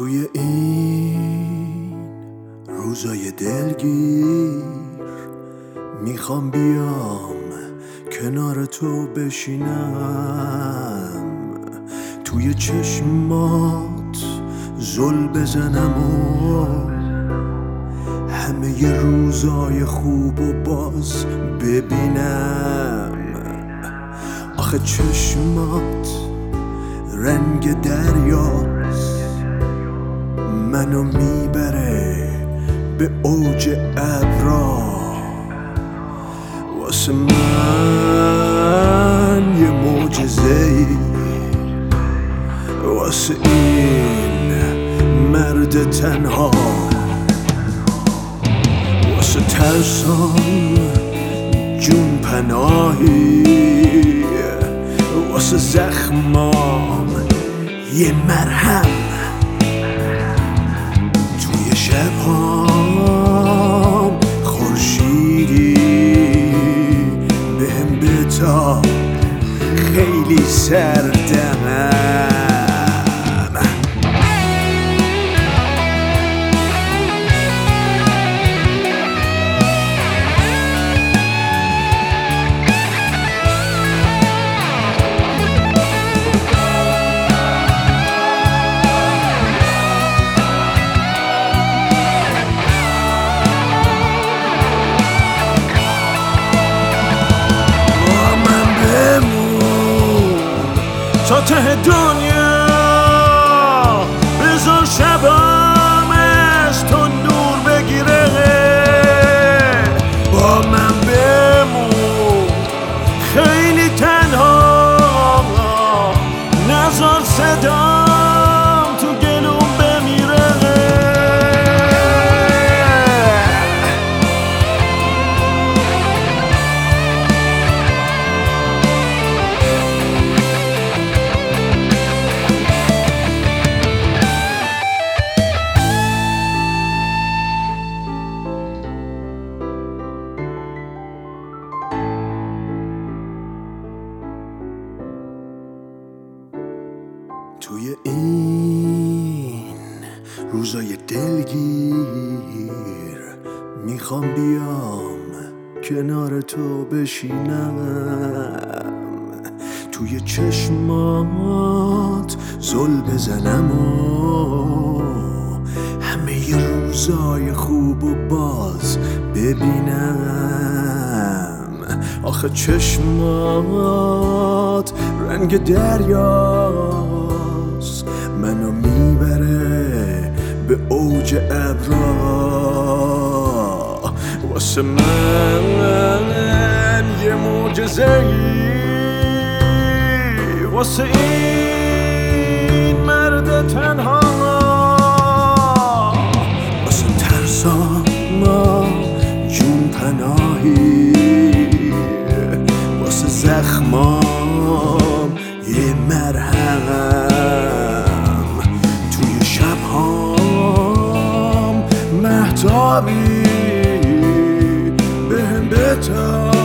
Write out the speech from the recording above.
توی این روزای دلگیر میخوام بیام کنار تو بشینم، توی چشمات زل بزنم و همه ی روزای خوب و باز ببینم. آخه چشمات رنگ دریاست، منو میبره به اوج ابرا. واسه من یه معجزه‌ای، واسه این مرد تنها، واسه ترسام جون پناهی، واسه زخمام یه مرهم. توی شبهام خورشیدی بهم بتاب، خیلی سردمم. تا ته دنیا بذار شبام از تو نور بگیره، با من بمون خیلی تنها، نذار صدام تو گلوم بمیره. توی این روزای دلگیر میخوام بیام کنار تو بشینم، توی چشمات زل بزنم و همه ی روزای خوب و باز ببینم. آخه چشمات رنگ دریاست، منو میبره به اوج ابرا. واسه من یه معجزه‌ای، واسه این مرد تنها، واسه ترسام جون پناهی، واسه زخمام یه مرهم. توی شبهام مهتابی بهم بتاب،